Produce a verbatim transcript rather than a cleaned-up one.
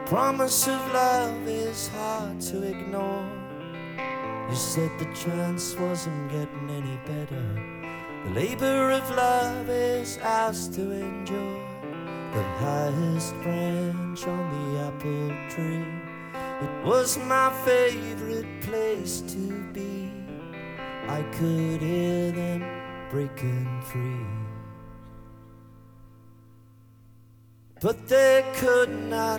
Promise of love is hard to ignore. You said the chance wasn't getting any better. The labor of love is ours to endure. The highest branch on the apple tree, it was my favorite place to be. I could hear them breaking free, but they could not